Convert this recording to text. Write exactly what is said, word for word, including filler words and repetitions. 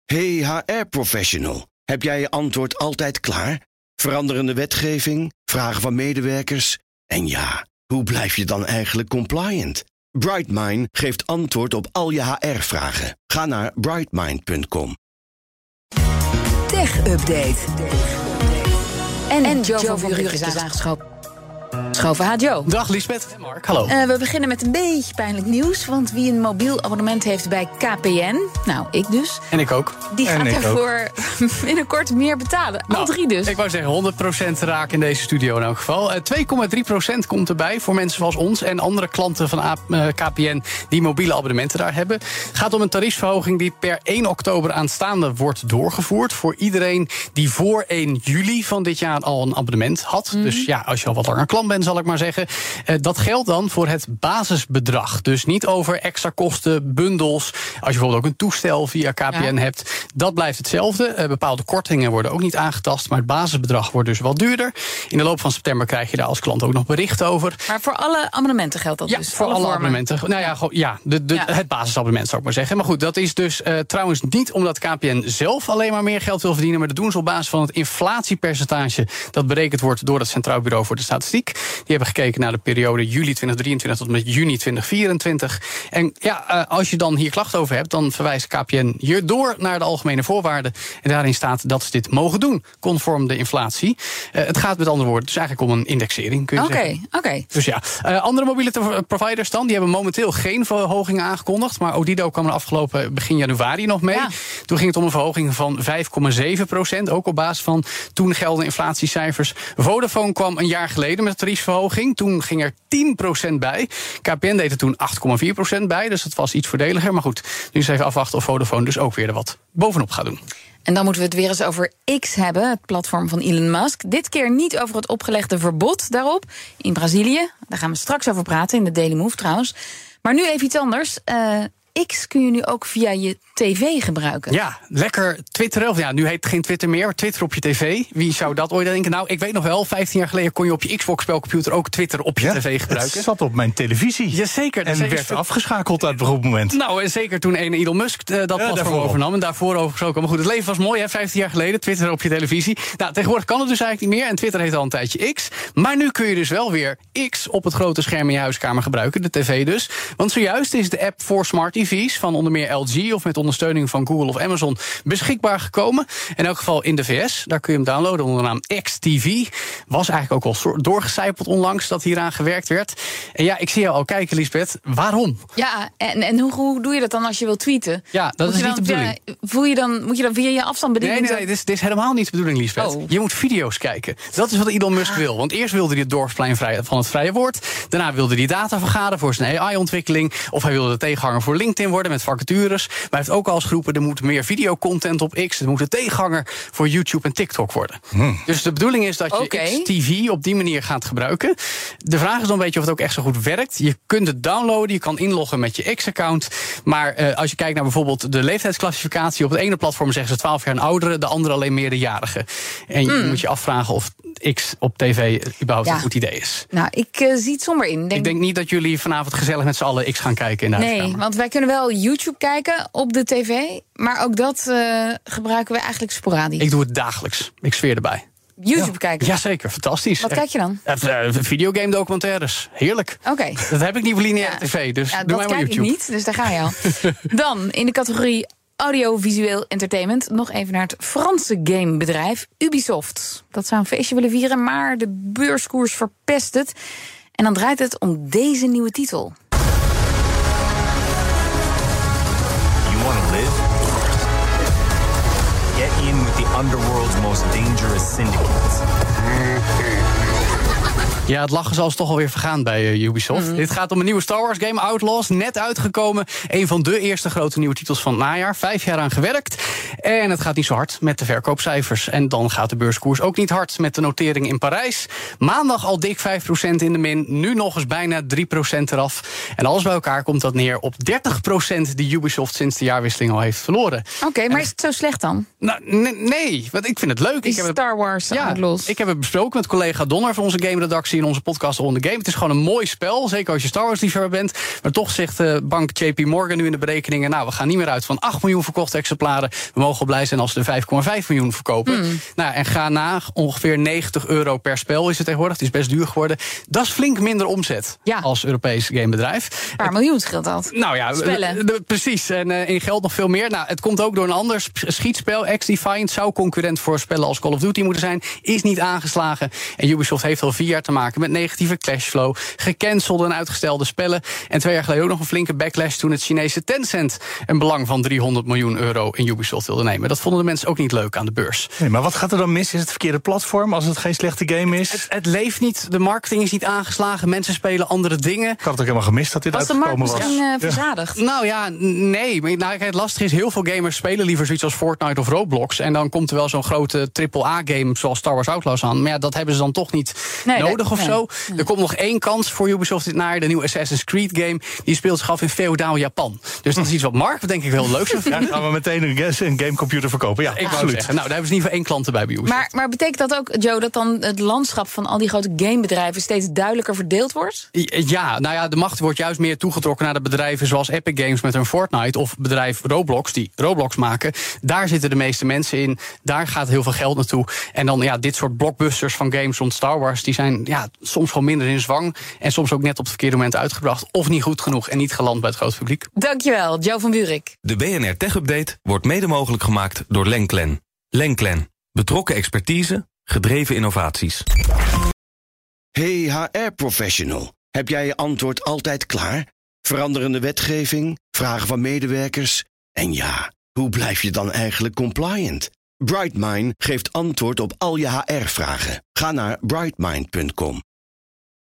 Hey H R-professional, heb jij je antwoord altijd klaar? Veranderende wetgeving, vragen van medewerkers? En ja, hoe blijf je dan eigenlijk compliant? Brightmind geeft antwoord op al je H R-vragen. Ga naar brightmind punt com. Tech Update. En, en Joe van Buurik is aangeschoven. Schoven ha, Joe. Dag Liesbeth en Mark, hallo. Uh, we beginnen met een beetje pijnlijk nieuws. Want wie een mobiel abonnement heeft bij K P N... nou, ik dus... En ik ook. Die en gaat ervoor binnenkort meer betalen. Nou, Al drie dus. Ik wou zeggen, honderd procent raak in deze studio in elk geval. Uh, twee komma drie procent komt erbij voor mensen zoals ons... en andere klanten van A- uh, K P N die mobiele abonnementen daar hebben. Het gaat om een tariefsverhoging die per één oktober aanstaande wordt doorgevoerd... voor iedereen die voor één juli van dit jaar al een abonnement had. Mm. Dus ja, als je al wat langer klant bent, zal ik maar zeggen. Uh, dat geldt dan voor het basisbedrag. Dus niet over extra kosten, bundels. Als je bijvoorbeeld ook een toestel via K P N ja. hebt. Dat blijft hetzelfde. Uh, bepaalde kortingen worden ook niet aangetast. Maar het basisbedrag wordt dus wat duurder. In de loop van september krijg je daar als klant ook nog berichten over. Maar voor alle abonnementen geldt dat ja, dus? voor alle, alle abonnementen. Nou ja, gewoon, ja, de, de, ja. het basisabonnement zou ik maar zeggen. Maar goed, dat is dus uh, trouwens niet omdat K P N zelf alleen maar meer geld wil verdienen. Maar dat doen ze op basis van het inflatiepercentage dat berekend wordt door het Centraal Bureau voor de Statistiek. Die hebben gekeken naar de periode juli twintig drieëntwintig tot met juni twintig vierentwintig. En ja, uh, als je dan hier klachten over hebt, dan verwijst K P N je door naar de algemene voorwaarden. En daarin staat dat ze dit mogen doen, conform de inflatie. Uh, het gaat met andere woorden dus eigenlijk om een indexering, kun je okay, zeggen. Oké, oké. Dus ja, uh, andere mobiele te- providers dan, die hebben momenteel geen verhogingen aangekondigd. Maar Odido kwam er afgelopen begin januari nog mee. Ja. Toen ging het om een verhoging van vijf komma zeven procent. Ook op basis van toen geldende inflatiecijfers. Vodafone kwam een jaar geleden met een tariefsverhoging. Toen ging er tien procent bij. K P N deed er toen acht komma vier procent bij. Dus dat was iets voordeliger. Maar goed, nu is even afwachten of Vodafone dus ook weer er wat bovenop gaat doen. En dan moeten we het weer eens over X hebben, het platform van Elon Musk. Dit keer niet over het opgelegde verbod daarop in Brazilië. Daar gaan we straks over praten, in de Daily Move trouwens. Maar nu even iets anders. Uh, X kun je nu ook via je tv gebruiken. Ja, lekker twitteren. Of ja, nu heet het geen Twitter meer, Twitter op je tv. Wie zou dat ooit denken? Nou, ik weet nog wel, vijftien jaar geleden kon je op je Xbox-spelcomputer ook Twitter op je ja, tv gebruiken. Het zat op mijn televisie. Jazeker. En werd zeker. afgeschakeld uit een goed moment. Nou, en zeker toen een Elon Musk uh, dat ja, platform overnam. En daarvoor overgesproken. Maar goed, het leven was mooi, hè, vijftien jaar geleden. Twitter op je televisie. Nou, tegenwoordig kan het dus eigenlijk niet meer. En Twitter heet al een tijdje X. Maar nu kun je dus wel weer X op het grote scherm in je huiskamer gebruiken. De tv dus. Want zojuist is de app voor smart T V's van onder meer L G of met ondersteuning van Google of Amazon beschikbaar gekomen. In elk geval in de V S. Daar kun je hem downloaden onder de naam X T V. Was eigenlijk ook al doorgecijpeld onlangs dat hieraan gewerkt werd. En ja, ik zie jou al kijken, Liesbeth. Waarom? Ja, en, en hoe, hoe doe je dat dan als je wilt tweeten? Ja, dat moet is niet de bedoeling. Ja, voel je dan, moet je dan via je afstandsbediening... Nee, nee, nee, dit is, dit is helemaal niet de bedoeling, Liesbeth. Oh. Je moet video's kijken. Dat is wat Elon Musk ah. wil. Want eerst wilde hij het dorpsplein van het vrije woord. Daarna wilde hij data vergaren voor zijn A I-ontwikkeling. Of hij wilde de tegenhanger voor LinkedIn worden met vacatures. Maar hij heeft ook al eens geroepen, er moet meer videocontent op X. Er moet een tegenhanger voor YouTube en TikTok worden. Hmm. Dus de bedoeling is dat je okay. X T V op die manier gaat gebruiken. De vraag is dan een beetje of het ook echt zo goed werkt. Je kunt het downloaden, je kan inloggen met je X-account. Maar uh, als je kijkt naar bijvoorbeeld de leeftijdsclassificatie, op het ene platform zeggen ze twaalf jaar en ouderen, de andere alleen meerderjarigen. En je hmm. moet je afvragen of X op tv überhaupt ja. een goed idee is. Nou, ik uh, zie het somber in. Denk... Ik denk niet dat jullie vanavond gezellig met z'n allen X gaan kijken in de huiskamer. Nee, want wij kunnen wel YouTube kijken op de tv, maar ook dat uh, gebruiken we eigenlijk sporadisch. Ik doe het dagelijks. Ik zweer erbij. YouTube ja. kijken? Jazeker, fantastisch. Wat kijk je dan? Uh, videogame documentaires. Heerlijk. Oké. Okay. Dat heb ik niet voor lineaire ja. tv, dus ja, doe mij maar YouTube. Dat kijk ik niet, dus daar ga je al. Dan, in de categorie audiovisueel entertainment, nog even naar het Franse gamebedrijf Ubisoft. Dat zou een feestje willen vieren, maar de beurskoers verpest het. En dan draait het om deze nieuwe titel. You want to live? Get in with the underworld's most dangerous syndicate. Ja, het lachen zal ze toch alweer vergaan bij uh, Ubisoft. Mm. Dit gaat om een nieuwe Star Wars game, Outlaws, net uitgekomen. Een van de eerste grote nieuwe titels van het najaar. Vijf jaar aan gewerkt. En het gaat niet zo hard met de verkoopcijfers. En dan gaat de beurskoers ook niet hard met de notering in Parijs. Maandag al dik vijf procent in de min. Nu nog eens bijna drie procent eraf. En alles bij elkaar komt dat neer op dertig procent die Ubisoft sinds de jaarwisseling al heeft verloren. Oké, okay, maar is het zo slecht dan? Nou, nee, nee, want ik vind het leuk. Die ik heb Star Wars ja, Outlaws. Ik heb het besproken met collega Donner van onze game-redactie in onze podcast On The Game. Het is gewoon een mooi spel, zeker als je Star Wars liefhebber bent. Maar toch zegt de bank J P Morgan nu in de berekeningen... nou, we gaan niet meer uit van acht miljoen verkochte exemplaren. We mogen blij zijn als we er vijf komma vijf miljoen verkopen. Mm. Nou, en ga na, ongeveer negentig euro per spel is het tegenwoordig. Het is best duur geworden. Dat is flink minder omzet ja. als Europees gamebedrijf. Een paar miljoen scheelt dat. Nou ja, de, de, precies. En uh, in geld nog veel meer. Nou, het komt ook door een ander schietspel. X-Defiant zou concurrent voor spellen als Call of Duty moeten zijn. Is niet aangeslagen. En Ubisoft heeft al vier jaar te maken met negatieve cashflow. Gecancelde en uitgestelde spellen. En twee jaar geleden ook nog een flinke backlash toen het Chinese Tencent een belang van driehonderd miljoen euro in Ubisoft wilde nemen. Dat vonden de mensen ook niet leuk aan de beurs. Nee, maar wat gaat er dan mis? Is het verkeerde platform als het geen slechte game is? Het, het leeft niet. De marketing is niet aangeslagen. Mensen spelen andere dingen. Ik had het ook helemaal gemist dat dit was uitgekomen was. Was de markt misschien uh, verzadigd? Ja. Nou ja, nee. Maar nou, het lastige is, heel veel gamers spelen liever zoiets als Fortnite of Roblox. En dan komt er wel zo'n grote triple A-game zoals Star Wars Outlaws aan. Maar ja, dat hebben ze dan toch niet nee, nodig nee, of nee. zo. Nee. Er komt nog één kans voor Ubisoft dit naar. De nieuwe Assassin's Creed game. Die speelt zich af in feodaal Japan. Dus dat is iets wat Mark, denk ik, heel leuk zou vinden. Ja, gaan we meteen een gamecomputer verkopen. Ja, ik absoluut. wou zeggen. Nou, daar hebben ze in ieder geval één klant erbij bij Ubisoft. Maar, maar betekent dat ook, Joe, dat dan het landschap van al die grote gamebedrijven steeds duidelijker verdeeld wordt? Ja, nou ja, de macht wordt juist meer toegetrokken naar de bedrijven zoals Epic Games met hun Fortnite of bedrijf Roblox, die Roblox maken. Daar zitten de meeste mensen in. Daar gaat heel veel geld naartoe. En dan ja, dit soort blockbusters van games rond Star Wars, die zijn ja, soms gewoon minder in zwang en soms ook net op het verkeerde moment uitgebracht of niet goed genoeg en niet geland bij het grote publiek. Dankjewel, Joe van Buurik. De B N R Tech Update wordt mede mogelijk gemaakt door Lenklen. Lenklen. Betrokken expertise, gedreven innovaties. Hey H R-professional, heb jij je antwoord altijd klaar? Veranderende wetgeving, vragen van medewerkers? En ja, hoe blijf je dan eigenlijk compliant? Brightmind geeft antwoord op al je H R-vragen. Ga naar brightmind punt com.